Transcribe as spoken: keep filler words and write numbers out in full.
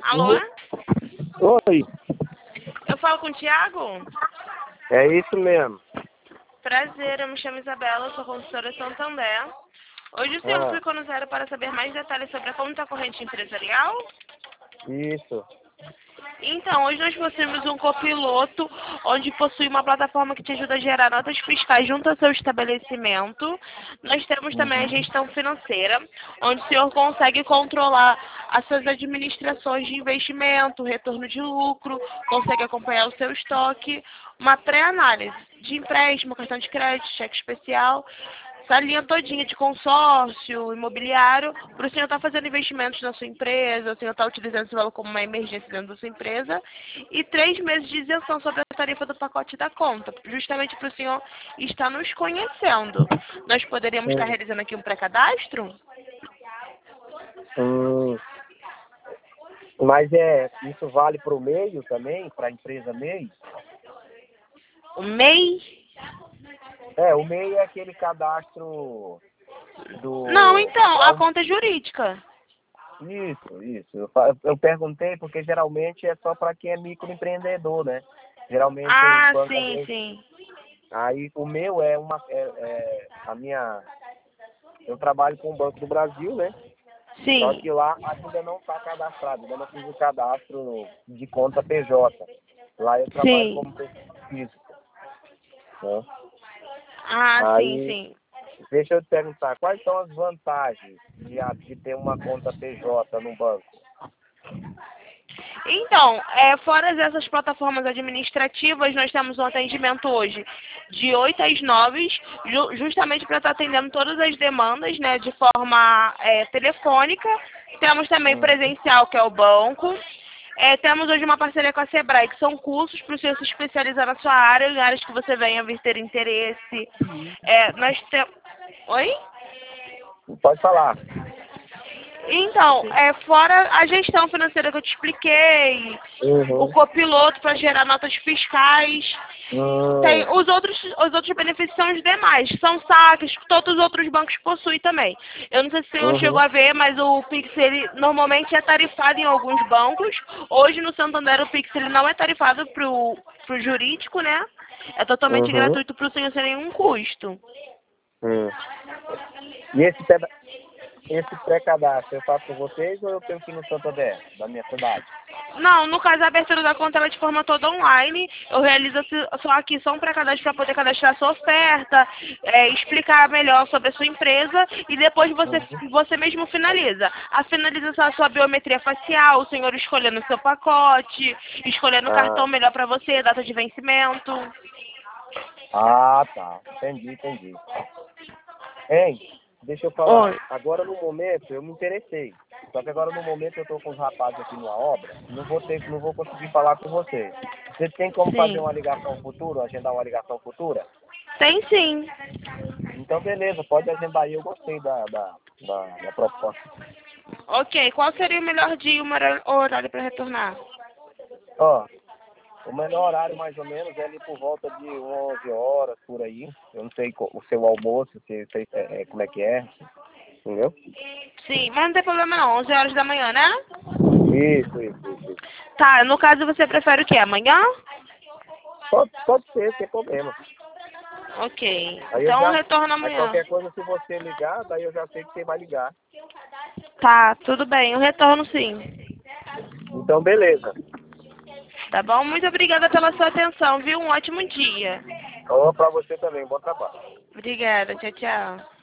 Alô? Uhum. Oi, Eu falo com o Thiago? é isso mesmo. Prazer, eu me chamo Isabela, sou consultora Santander. Hoje o senhor Ah, clicou no zero para saber mais detalhes sobre a conta corrente empresarial? isso. Então, hoje nós possuímos um copiloto, onde possui uma plataforma que te ajuda a gerar notas fiscais junto ao seu estabelecimento. Nós temos também a Uhum. gestão financeira, onde o senhor consegue controlar as suas administrações de investimento, retorno de lucro, consegue acompanhar o seu estoque, uma pré-análise de empréstimo, cartão de crédito, cheque especial, essa linha todinha de consórcio, imobiliário, para o senhor estar fazendo investimentos na sua empresa, o senhor está utilizando esse valor como uma emergência dentro da sua empresa, e três meses de isenção sobre a tarifa do pacote da conta, justamente para o senhor estar nos conhecendo. Nós poderíamos estar Hum. realizando aqui um pré-cadastro? Hum. Mas é, isso vale para o meio também, para a empresa meio? O M E I? É, o meio é aquele cadastro Não, do... então, pra a um- conta é jurídica. Isso, isso. Eu, fa- eu perguntei porque geralmente é só para quem é microempreendedor, né? Geralmente os Ah, bancos... às sim, vezes- sim. Aí o meu é uma... É, é a minha... Eu trabalho com o Banco do Brasil, né? Só Sim, que lá ainda não está cadastrado, ainda não fiz o cadastro de conta P J. Lá eu trabalho sim. como pessoa física, né? Ah, sim, Aí, sim. deixa eu te perguntar, quais são as vantagens de, a- de ter uma conta P J no banco? Então, é, fora essas plataformas administrativas, nós temos um atendimento hoje de oito às nove, ju- justamente para estar atendendo todas as demandas, né, de forma é, telefônica. Temos também Hum. presencial, que é o banco. É, temos hoje uma parceria com a Sebrae, que são cursos para o senhor se especializar na sua área, em áreas que você venha vir ter interesse. É, nós temos... Oi? Pode falar. Então, é, fora a gestão financeira que eu te expliquei, o Uhum. copiloto para gerar notas fiscais, tem Hum. os outros, os outros benefícios são os demais, são saques que todos os outros bancos possuem também. Eu não sei se o senhor chegou Uhum. a ver, mas o Pix ele normalmente é tarifado em alguns bancos. Hoje no Santander o Pix ele não é tarifado para o jurídico, né? É totalmente Uhum. gratuito para o senhor sem nenhum custo. Hum. E esse, peda- esse pré-cadastro eu faço com vocês ou eu tenho que ir no Santander, da minha cidade? Não, no caso, a abertura da conta ela é de forma toda online. Eu realizo esse- só aqui só um pré-cadastro para poder cadastrar a sua oferta, é, explicar melhor sobre a sua empresa e depois você, Uhum. você mesmo finaliza. A finalização é a sua biometria facial, o senhor escolhendo o seu pacote, escolhendo o Ah, cartão melhor para você, data de vencimento. ah, tá. Entendi, entendi. Hein, deixa eu falar. Oi. Agora no momento eu me interessei. Só que agora no momento eu estou com os rapazes aqui numa obra, não vou ter, não vou conseguir falar com você. Você tem como fazer Sim. uma ligação futura, agendar uma ligação futura? Tem sim. Então beleza, pode agendar aí, eu gostei da, da, da, da proposta. Ok, qual seria o melhor dia e o melhor horário para retornar? Ó, o melhor horário mais ou menos é ali por volta de onze horas por aí. Eu não sei co- o seu almoço, se, se, é, é, como é que é, entendeu? Sim, mas não tem problema não, onze horas da manhã, né? Isso, isso, isso. isso. Tá, no caso você prefere o quê? Amanhã? Pode, pode ser, sem problema. Ok. Aí eu Então eu já, retorno aí amanhã. qualquer coisa, se você ligar, daí eu já sei que você vai ligar. Tá, tudo bem. Eu retorno sim. Então, beleza. Tá bom? Muito obrigada pela sua atenção, viu? Um ótimo dia. Então, para você também, bom trabalho. Obrigada. Tchau, tchau.